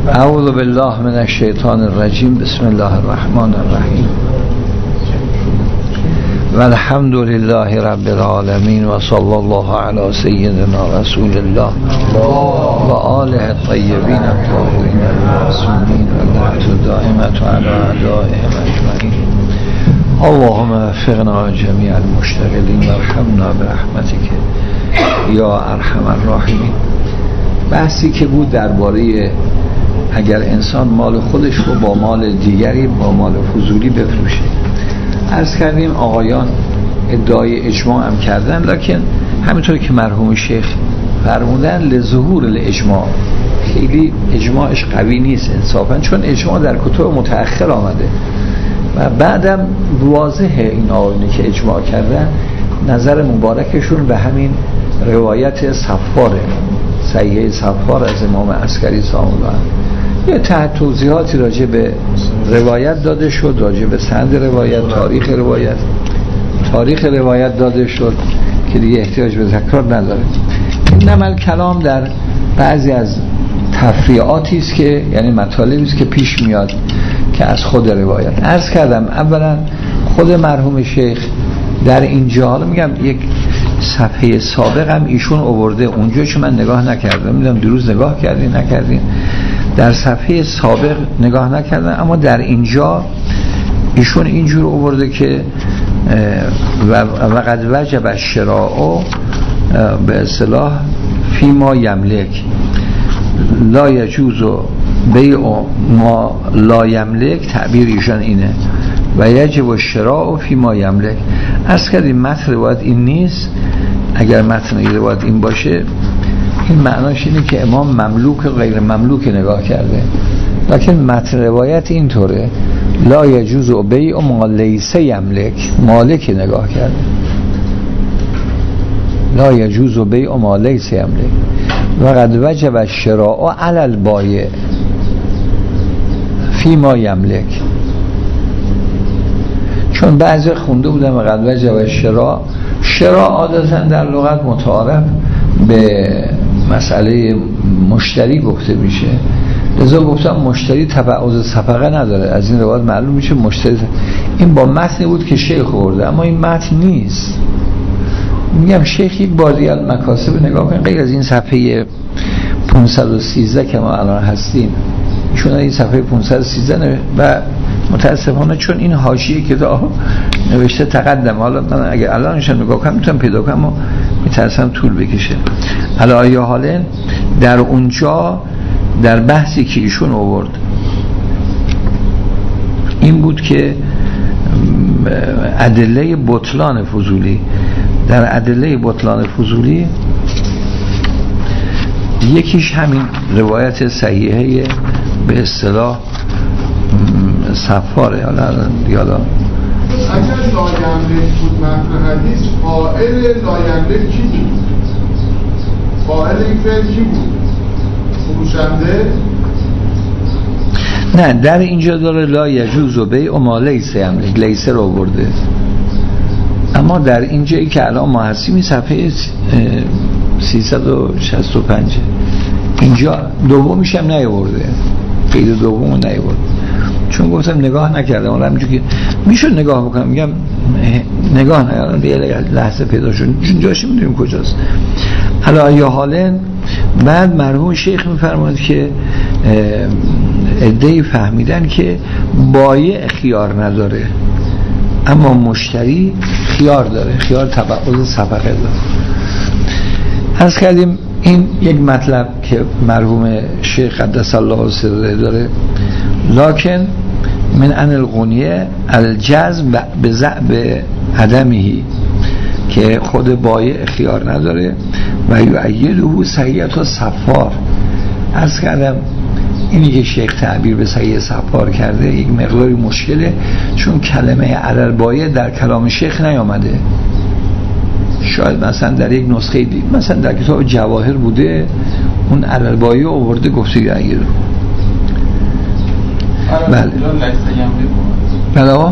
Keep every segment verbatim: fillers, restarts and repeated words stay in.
اعوذ بالله من الشیطان الرجیم. بسم الله الرحمن الرحیم و الحمد لله رب العالمین و صلی الله علی سیدنا رسول الله و آله الطیبین الطاهرین المعصومین و لعنت دائمة علی اعدائهم اجمعین. اللهم وفقنا جمیع المشتغلین و ارحمنا برحمتک یا ارحم الراحمین. بحثی که بود درباره اگر انسان مال خودش رو با مال دیگری با مال فضولی بفروشه. عرض کردیم آقایان ادعای اجماع هم کردن، لکن همینطور که مرحوم شیخ فرمودن لظهور الاجماع، خیلی اجماعش قوی نیست انصافا، چون اجماع در کتب متأخر آمده و بعدم واضحه این آقایانی که اجماع کردن نظر مبارکشون به همین روایت صفاره، صحیحه صفار از امام عسکری سلام الله علیه. یه تحت توضیحاتی راجع به روایت داده شد، راجع به سند روایت، تاریخ روایت تاریخ روایت داده شد که دیگه احتیاج به تکرار نداره. این نمل کلام در بعضی از تفریعاتی است که یعنی مطالبی است که پیش میاد که از خود روایت. عرض کردم اولا خود مرحوم شیخ در اینجا، حالا میگم یک صفحه سابق هم ایشون آورده اونجا چون من نگاه نکردم، میدونم دیروز نگاه کردین نکردین، در صفحه سابق نگاه نکردم، اما در اینجا ایشون اینجور آورده که و وقد وجب الشراء به اصطلاح فی ما یملک لا یجوز بیع ما لا یملک، تعبیر ایشان اینه و یجب الشراء فی ما یملک. از کردیم متن روایت این نیست، اگر متن روایت این باشه این معناش اینه که امام مملوک و غیر مملوک نگاه کرده، لکن متن روایت اینطوره لا یجوز بیع ما لیس یملک، مالک نگاه کرده، لا یجوز بیع ما لیس یملک و قد وجب الشراء علی البایع فی ما یملک. چون بعضی خونده بودن و قد وجب الشراء، شراء عادتا در لغت متعارف به مسئله مشتری گفته میشه، لذا گفتم مشتری تبعوض صفقه نداره، از این روایت معلوم میشه مشتری. این با متن بود که شیخ آورده، اما این متن نیست. میگم شیخ یک بار دیگه مکاسب نگاه کنید، غیر از این صفحه پانصد و سیزده که ما الان هستیم، چون این صفحه پانصد و سیزده و متاسفانه چون این حاشیه کتاب نوشته تقدم، حالا من اگه الانش نگاه کنم میتونم پیدا کنم اما میترسم طول بکشه. حالا آیا حالا در اونجا در بحثی که ایشون آورد این بود که ادله بطلان فضولی، در ادله بطلان فضولی یکیش همین روایت صحیحه به اصطلاح صفاره. حالا یالا اگر لاینده بود متن حدیث، قائل لاینده کی بود؟ قائل این فعل کی بود؟ فروشنده؟ نه، در اینجا داره لا یجوز بیع ما لیس یملک، لیس رو برده، اما در اینجایی که الان ما هستیم صفحه سیصد و شصت و پنج اینجا دومیش هم نیاورده، قید دومو نیاورده، چون گفتم نگاه نکردم. حالا همینجور که میشون نگاه بکنم میگم نگاه نکردم، یه لحظه پیدا شد چون جاش میدونیم کجاست. حالا یا حالا بعد مرحوم شیخ میفرماید که عده‌ای فهمیدن که بایع خیار نداره اما مشتری خیار داره، خیار تبعوض صفقه داره. عرض کردیم این یک مطلب که مرحوم شیخ قدس الله سره داره، لکن من ان الغنیه الجزم به ضعف عدمه، که خود بایع خیار نداره و یؤیده صحیحه صفار. عرض کردم اینی که شیخ تعبیر به صحیح صفار کرده یک مقداری مشکله، چون کلمه علل بایع در کلام شیخ نیامده. شاید مثلا در یک نسخه دید، مثلا در کتاب جواهر بوده اون علل بایع آورده گفته یؤیده. بله بله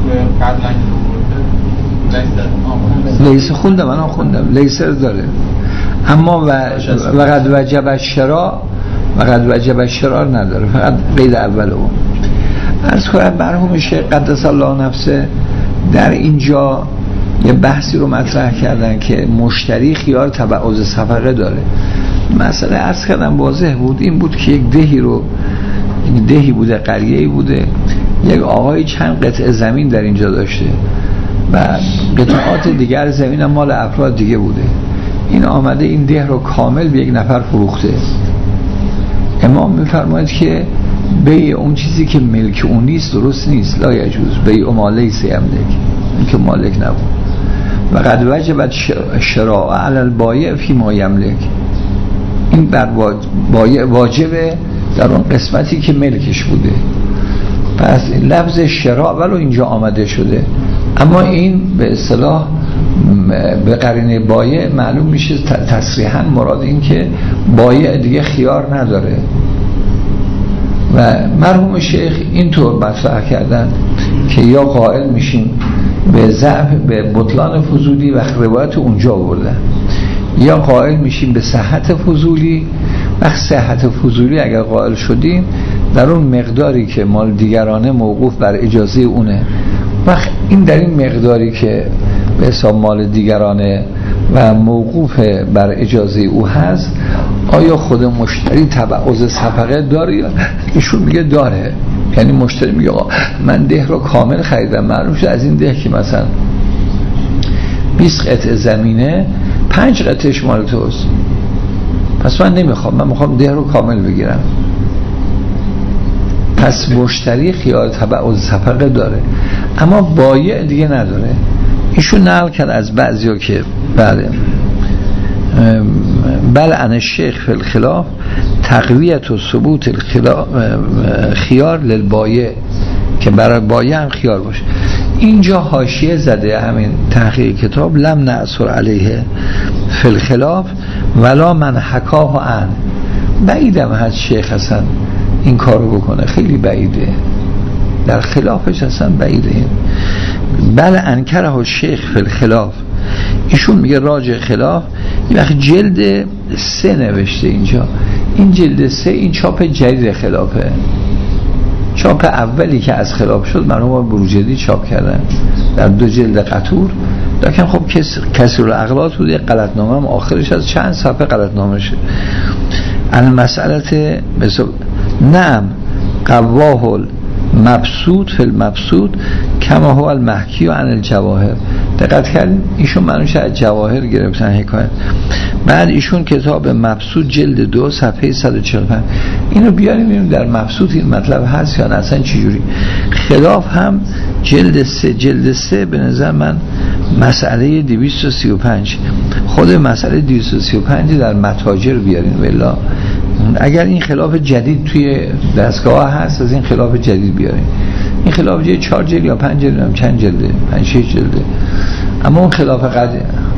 لیس خوندم، من خوندم لیس داره، اما و وقد وجب الشراء فقط وجب شرار نداره، فقط قید اول اون. عرض کنم مرحوم شیخ قدس الله نفسه در اینجا یه بحثی رو مطرح کردن که مشتری خیار تبعض صفقه داره. مسئله عرض کردم واضح بود، این بود که یک دهی رو دهی بوده، قریه‌ای بوده، یک آقای چند قطعه زمین در اینجا داشته و قطعات دیگر زمین هم مال افراد دیگه بوده. این آمده این ده رو کامل به یک نفر فروخته. امام میفرماید که بیع اون چیزی که ملک اون نیست درست نیست، لا یجوز بیع ما لیس یملک، این که مالک نبود. و قد وجبت شراء علی البایع فی ما یملک، این بر بایع واجبه در اون قسمتی که ملکش بوده. پس لفظ شراء ولو اینجا آمده شده، اما این به اصطلاح به قرینه بایع معلوم میشه تصریحا مراد این که بایع دیگه خیار نداره. و مرحوم شیخ اینطور مطرح کردن که یا قائل میشیم به ضعف به بطلان فضولی و روایت اونجا آوردن، یا قائل میشیم به صحت فضولی. وقت صحت فضولی اگر قائل شدیم در اون مقداری که مال دیگرانه موقوف بر اجازه اونه، وقت این در این مقداری که به حساب مال دیگرانه و موقوف بر اجازه او هست، آیا خود مشتری تبعض صفقه داره یا ایشون میگه داره؟ یعنی مشتری میگه آقا من ده رو کامل خریدم، معلوم شد از این ده که مثلا بیست قطعه زمینه پنج قطعهش مال توست، پس من نمیخوام، من میخوام ده رو کامل بگیرم. پس مشتری خیار تبعض صفقه داره اما بایع دیگه نداره. ایشون نقل کرد از بعضیا که بله بل عن الشیخ فی الخلاف تقویت و ثبوت خیار للبایع، که برای بایع هم خیار باشه. اینجا حاشیه زده همین تحقیق کتاب لم نأثر علیه فی الخلاف ولا من حکاه عن، بعیدم هست شیخ حسن این کارو بکنه، خیلی بعیده، در خلافش اصلا بعیده. بله انکره الشیخ فی الخلاف، ایشون میگه راجع خلاف. این وقت جلد سه نوشته اینجا، این جلد سه این چاپ جدید خلافه، چاپ اولی که از خلاف شد مرحوم بروجردی چاپ کردن در دو جلد قطور، لیکن خب کسر الاغلاط بود، یک غلطنامه هم آخرش از چند صفحه غلطنامه شد. المسئله نعم قواه مبسوط فی المبسوط کما هو المحکی عن الجواهر. دقت کردیم ایشون منوش از جواهر گرفتن حکایت. بعد ایشون کتاب مبسوط جلد دو صفحه صد و چهل و پنج اینو بیاریم ببینیم در مبسوط این مطلب هست یا نه اصلا چجوری. خلاف هم جلد سه جلد سه به نظر من مسئله دویست و سی و پنج، خود مسئله دویست و سی و پنج در متاجر بیارین والله. اگر این خلاف جدید توی دستگاه هست از این خلاف جدید بیارین. این خلاف جدید چهار جلد یا پنج جلد هم چند جلده، پنج شش جلده. اما اون خلاف قدیم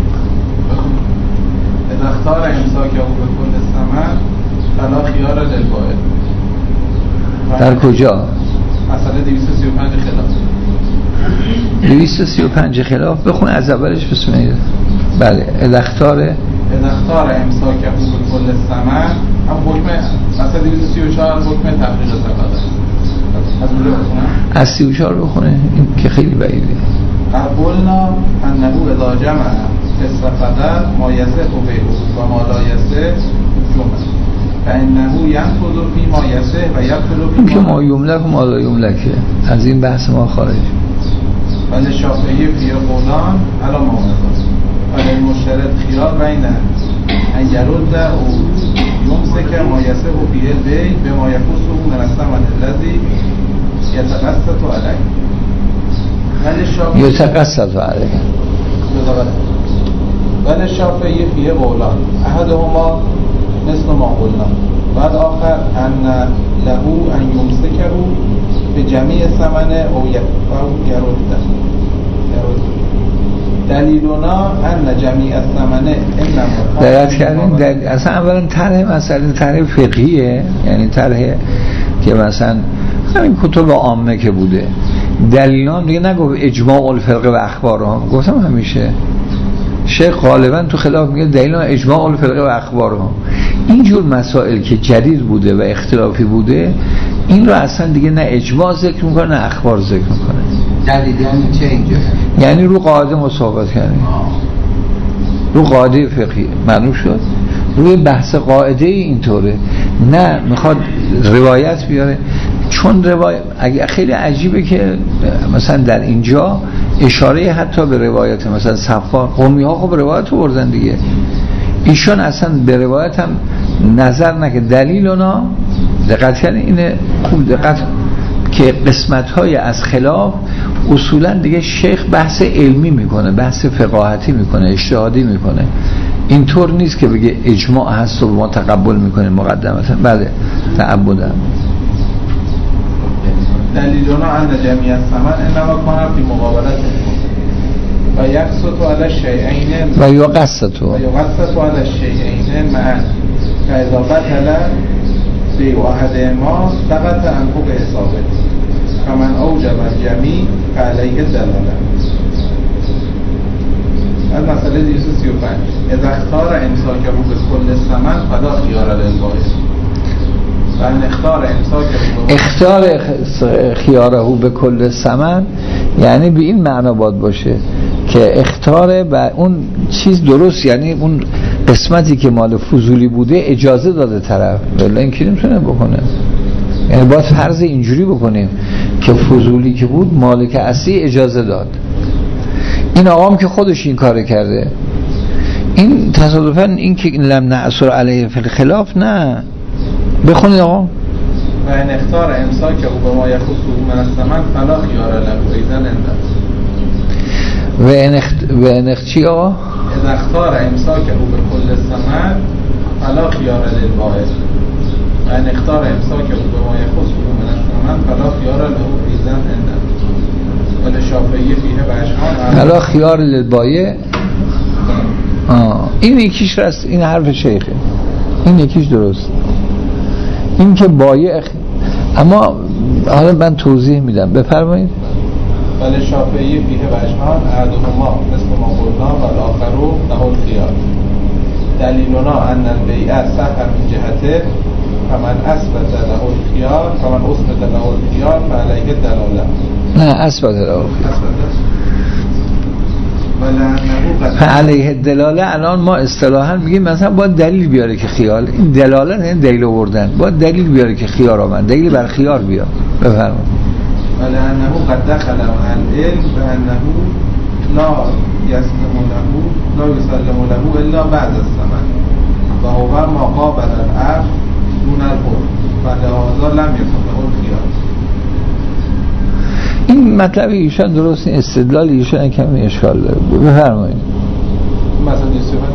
اختار امساک او به کل ثمن فلا خیار للبائع. در کجا؟ مسئله دویست و سی و پنج خلاف. دویست و سی و پنج خلاف بخون از اولش بسم الله. بله الاختار الاختار امساک او به کل ثمن هم حکم مسئله دویست و سی و چهار حکم تفریق صفقه. از اونجا بخونم؟ از سی و چهار بخونه این که خیلی بعیده. قبولنا انه اذا جمع الصفقه ما یصح بیعه و ما لا یصح جمع فانه ينفذ فی ما یصح و یبطل فی ما یملک و ما لا یملک. از این بحث ما خارج. ولی شافعی فی قولان علی ما مذهب ولی مشترط خیار بین ان یرد او یمسک ما یصح فی البیع بما یفوز من الثمن الذی یتقسط علیه. یتقسط علیه ولی شافعی فی قولان احدهما مثل ما قلنا و آخر ان له ان یمسکه به جمیع ثمن او یرد. دلیلنا ان جمیع الثمن انما دقت کردیم دل... اصلا اولا طرح مسئله طرح فقهیه، یعنی طرح که مثلا همین کتب عامه که بوده دلیلان دیگه نگفت اجماع الفقه و اخبار هم گفتم همیشه شیخ غالبا تو خلاف میگه دلیل اجماع الفرقه و اخبارها. اینجور مسائل که جدید بوده و اختلافی بوده این رو اصلا دیگه نه اجماع ذکر میکنه نه اخبار ذکر میکنه. جدید یعنی چه اینجا؟ یعنی رو قاعده مصاحبت کردیم، رو قاعده فقهی معلوم شد، روی بحث قاعده اینطوره، نه میخواد روایت بیاره. چون روایت اگه خیلی عجیبه که مثلا در اینجا اشاره حتی به روایت مثلا صفا قومی ها خب روایت رو بردن دیگه، ایشان اصلا به روایت هم نظر نکه. دلیل اونا دقت کنه اینه، خوب دقت که قسمت های از خلاف اصولا دیگه شیخ بحث علمی میکنه، بحث فقاهتی میکنه، اجتهادی میکنه. اینطور نیست که بگه اجماع هست و ما تقبل میکنیم مقدمتا. بله تعبدن دلیلنا ان جميع الثمن انما كان في مقابله و یقصد على الشيئين و یقصد و یقصد على الشيئين معا فاذا بطل في واحد ما سقط عن حقوق حسابه فمن اوجب الجميع فعليه الدلاله. المسألة دي سی و پنج اذا اختار امساكه بكل الثمن فلا خيار للبائع و ان اختار امساكه اختار خیاره به کل ثمن یعنی به این معنا باید باشه که اختار و اون چیز درست، یعنی اون قسمتی که مال فضولی بوده اجازه داده طرف، ولی این که نمیتونه بکنه. یعنی باید فرض اینجوری بکنیم که فضولی که بود مالک اصلی اجازه داد، این آقام که خودش این کار کرده، این تصادفاً این که لم نعثر علیه فی الخلاف نه. بخونید آقا. و ان اختار امساکه به ما یخصه من الثمن فلا خیار له ایذن انده. و ان اخت و ان اخت چی آقا؟ اذا اختار امساکه به کل الثمن فلا خیار للبائع و ان اختار امساکه به ما یخصه من الثمن فلا خیار له ایذن انده. ولی شافعی فیه بشعان فلا خیار للبائع. آه این یکیش راست، این حرف شیخه، این یکیش درست، این که بایع. اما حالا من توضیح میدم، بفرمایید. ولی شافعی فیه بشعان احدهما مثل ما قلنا و الاخر له الخیار. دلیلنا ان البیع صح من جهته فمن اثبت له الخیار فمن اثبت له الخیار فعلیه الدلاله. نه اثبت له الخیار فعلیه الدلاله. الان ما اصطلاحا میگیم مثلا باید دلیل بیاره که خیال، این دلاله نه دلیل آوردن، باید دلیل بیاره که خیار آمد، دلیل بر خیار بیار. بفرمایید. ولی انه قد دخل مع العلم بانه لا يسلم له لا يسلم له الا بعد الثمن و هو ما قابل العرض دون الحر فلهذا لم يكن له الخيار. این مطلب ایشان درست نیست، استدلال ایشان کمی اشکال داره. بفرمایید. مثلا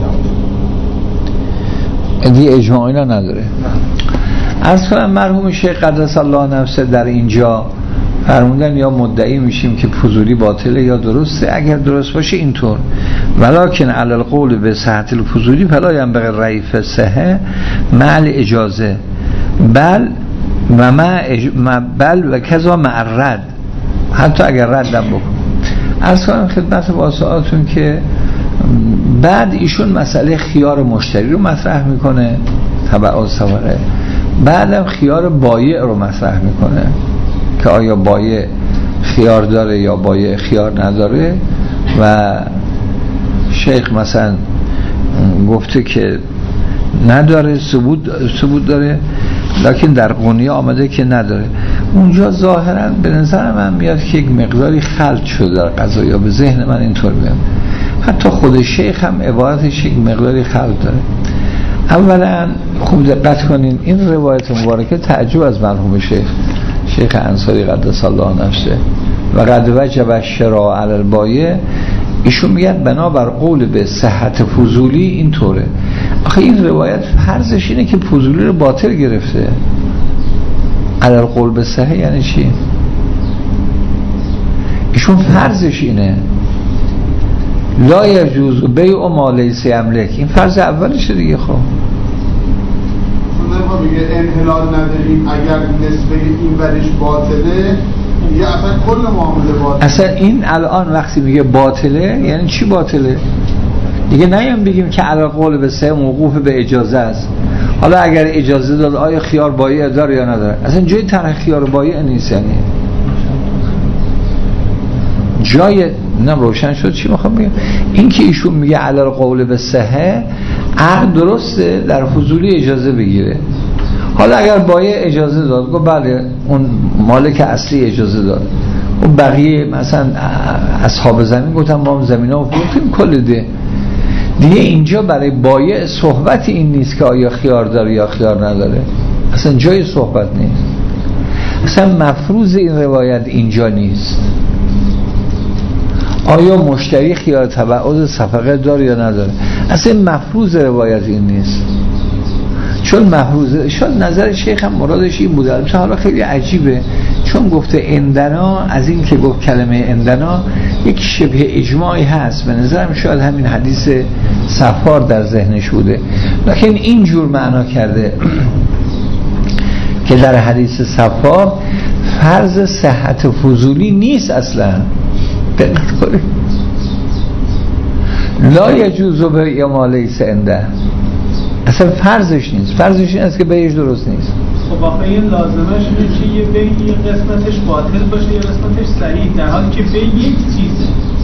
دیگه دیگه اجماع اینا نداره. عرض کنم مرحوم شیخ قدس الله نفسه در اینجا فرمودن یا مدعی میشیم که فضولی باطله یا درسته. اگر درست باشه اینطور ولکن علی القول به صحت الفضولی فلا ینبغی ریف صحه مع اجازه بل و مع بل و کذا مع الرد، حتی اگر ردم بکن. عرض کنم خدمت واسعاتون که بعد ایشون مسئله خیار مشتری رو مطرح میکنه تبع ثمره، بعدم خیار بایع رو مطرح میکنه که آیا بایع خیار داره یا بایع خیار نداره. و شیخ مثلا گفته که نداره، ثبوت ثبوت داره، لکن در قونیه آمده که نداره. اونجا ظاهرا به نظر من میاد که یک مقداری خلط شده در قضا، یا به ذهن من اینطور میاد. حتی خود شیخ هم عبارتش یک مقداری خلط داره. اولا خوب دقت کنین، این روایت مبارکه تعجب از مرحوم شیخ شیخ انصاری قدس الله نفسه و قد وجب الشراء علی البایع، ایشون میگن بنابر قول به صحت فضولی اینطوره. آخه این روایت فرضش اینه که فضولی رو باطل گرفته. علی القول به صحه یعنی چی؟ ایشون فرضش اینه لا یجوز بیع ما لیس یملک، این فرض اولشه دیگه. خب ما میگه انحلال نداریم اگر نسبه این ورش باطله، یه اصلا کل معامله باطله. اصلا این الان وقتی میگه باطله یعنی چی باطله؟ دیگه نیام بگیم که علی قول به سه موقوف به اجازه است. حالا اگر اجازه داد آیا خیار بایع داره یا نداره؟ اصلا جای طرح خیار بایع نیست. یعنی جای نم روشن شد چی میخوام بگم. این که ایشون میگه علی قول به سه عقد درسته، در فضولی اجازه بگیره. حالا اگر بایع اجازه داد گفت بله اون مالک اصلی اجازه داد، اون بقیه مثلا اصحاب زمین گفتن ما زمین ها فروختیم کل ده دیگه. اینجا برای بایع صحبت این نیست که آیا خیار داره یا خیار نداره، اصلا جای صحبت نیست، اصلا مفروض این روایت اینجا نیست. آیا مشتری خیار تبعض صفقه داره یا نداره، اصلا مفروض روایت این نیست. چون مفروض شاید نظر شیخ هم مرادش این بوده، البته حالا خیلی عجیبه چون گفته اندنا، از این که گفت کلمه اندنا یک شبه اجماعی هست، به نظرم شاید همین حدیث صفار در ذهنش بوده، لکن اینجور معنا کرده که در حدیث صفار فرض صحت فضولی نیست اصلا. دقت کنید لا یجوز به ما لیس عنده، اصلا فرضش نیست، فرضش این است که بیعش درست نیست. خب آخه این لازمش اینه که یه بیع قسمتش باطل باشه یا قسمتش صحیح، در حالی که بیع یک چیزه،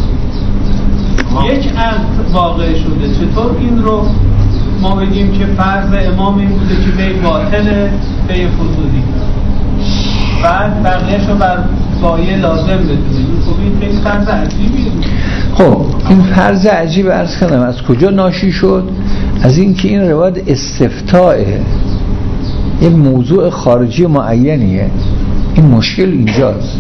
یک عقد واقع شده. چطور این رو ما بگیم که فرض امام این بوده که بیع باطله، بیع فضولی، بعد بقیه‌شو بر بایع لازم بدونیم؟ خب این خیلی فرض عجیبیه. خب این فرض عجیب عرض کنم از کجا ناشی شد؟ از این که این روایت استفتاءه، یک موضوع خارجی معینیه. این مشکل اینجاست،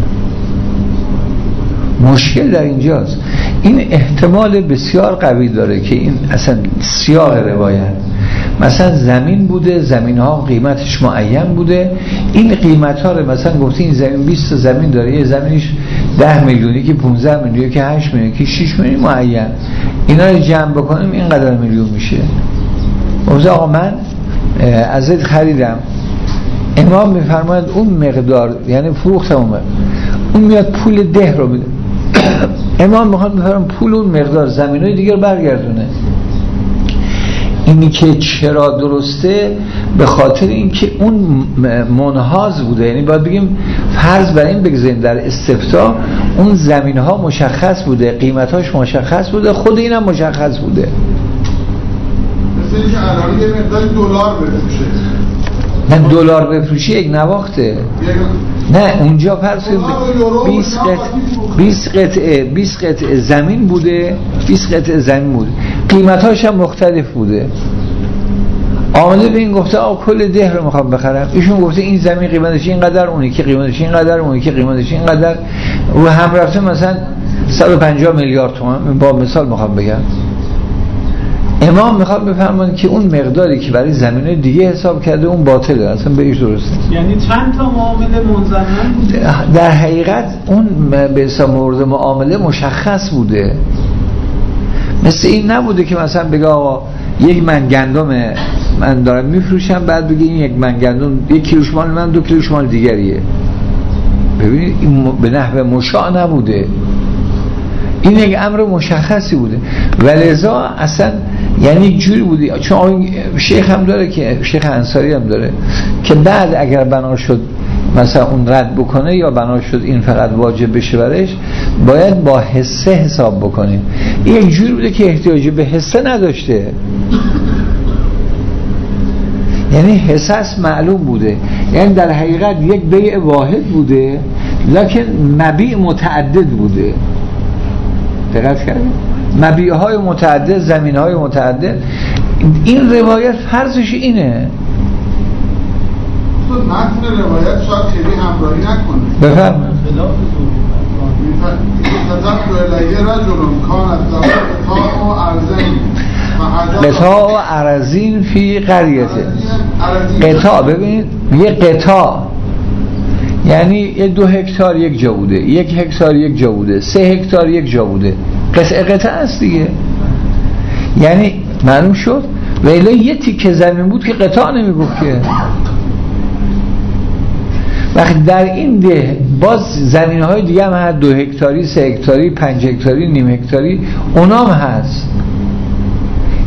مشکل در اینجاست. این احتمال بسیار قوی داره که این اصلا سیاق روایت مثلا زمین بوده، زمین ها قیمتش معین بوده، این قیمت ها رو مثلا گفته این زمین بیست تا زمین داره، یه زمینش ده میلیونی که پانزده میلیونی که هشت میلیونی که شش میلیونی معین، اینا رو جمع بکنیم اینقدر میلیون میشه. گفته آقا من ازت خریدم، امام میفرماید اون مقدار یعنی فروختم اون مقدار. اون میاد پول ده رو میده امام میخواد بفرماید پول اون مقدار زمینای دیگر برگردونه. اینی که چرا درسته به خاطر اینکه اون منحاز بوده، یعنی باید بگیم فرض بر این بگذاریم در استفتاء اون زمین ها مشخص بوده، قیمتاش مشخص بوده، خود اینم مشخص بوده. مثل اینکه الان یه مقدار دلار بفروشه، نه دلار بفروشی یک نواخته، نه اونجا فرض بیست قطعه بیست قطعه زمین بوده، بیست قطعه زمین بوده، قیمتاش هم مختلف بوده. آمده به این گفته آ کل ده رو میخوام بخرم، ایشون گفته این زمین قیمتش اینقدر، اونی که قیمتش اینقدر، اونی که قیمتش اینقدر، و هم رفته مثلا صد و پنجاه میلیارد تومان، با مثال میخوام بگم. امام میخواد بفرماید که اون مقداری که برای زمینه دیگه حساب کرده اون باطله، اصلا بهش درست نیست. یعنی چند تا معامله منضمن بوده؟ در حقیقت اون به حساب مورد معامله مشخص بوده، مثل این نبوده که مثلا بگه آقا یک من گندم من دارم میفروشم، بعد بگه این یک من گندم یک کیلوش مال من، دو کیلوش مال دیگریه. ببینید این به نحو مشاع نبوده، این یک امر مشخصی بوده. ولذا اصلا یعنی یک جوری بوده، چون شیخ هم داره که شیخ انصاری هم داره که بعد اگر بنا شد مثلا اون رد بکنه یا بنا شد این فقط واجب بشه برش، باید با حصه حساب بکنیم. این یک جوری بوده که احتیاجی به حصه نداشته، یعنی حصص معلوم بوده، یعنی در حقیقت یک بیع واحد بوده لکن مبیع متعدد بوده. دقت کردید؟ مبیع های متعدد، زمین های متعدد. این روایت فرضش اینه. متن روایت شاید خیلی همراهی نکنه. بفهم تذکر الیه رجل کانت له قطاع و ارزین قطاع و ارزین فی قریته. قطاع ببینید یه قطاع یعنی یه دو هکتار یک جا بوده، یک هکتار یک جا بوده، سه هکتار یک جا بوده، قطعه قطعه است دیگه. یعنی معلوم شد ولی یه تیکه زمین بود که قطاع نمیگفت که. وقتی در این ده باز زمین های دیگه هم هست، دو هکتاری، سه هکتاری، پنج هکتاری، نیم هکتاری، اونام هست.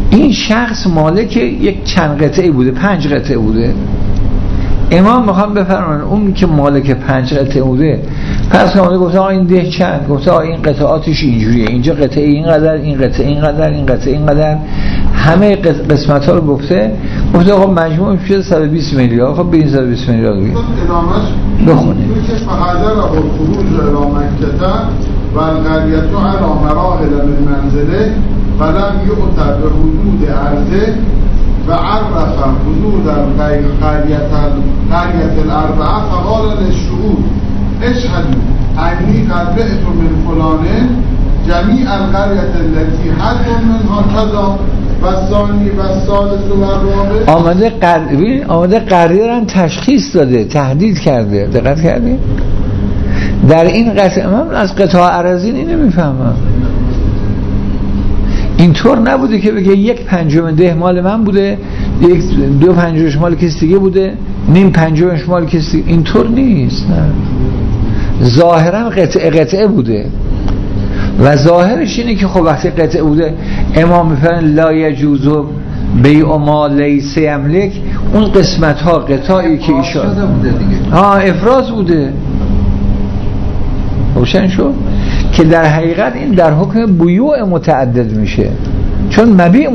این شخص مالک یک چند قطعه بوده، پنج قطعه بوده. امام میخوام بفرمایند اون که مالک پنج قطعه بوده، پس که اومده گفته آقا این ده چند، گفته آقا این قطعاتش اینجوریه، اینجا قطعه اینقدر، این قطعه اینقدر، این قطعه اینقدر، همه قسمت ها رو گفته، گفته آقا مجموع میشه صد و بیست میلیارد. خب به این صد و بیست میلیارد بگید بخونید. فحضر الخروج الى مکه و القریة علی مراحل من منزله ولم یؤت به حدود ارضه و عرف حدود القریة الاربعه فقال للشهود اشهدوا انی قد بعت من فلانه جمیع القریة التي حد منها کذا و ثانی و ثالث و رابع. آمده قریه آمده قریه را تشخیص داده، تهدید کرده. دقت کردید؟ در این قطعه من از قطعه اراضی نمیفهمم. اینطور نبوده که بگه یک پنجم ده مال من بوده، یک دو پنجمش مال کسی دیگه بوده، نیم پنجمش مال کسی دیگه. اینطور نیست. نه، ظاهرا قطعه قطعه بوده و ظاهرش اینه که خب وقتی قطعه بوده امام میفرماید لا یجوز بیع ما لیس یملک، اون قسمت ها قطعی که ایشان بوده دیگه ها افراز بوده. روشن شد که در حقیقت این در حکم بیوع متعدد میشه، چون مبیع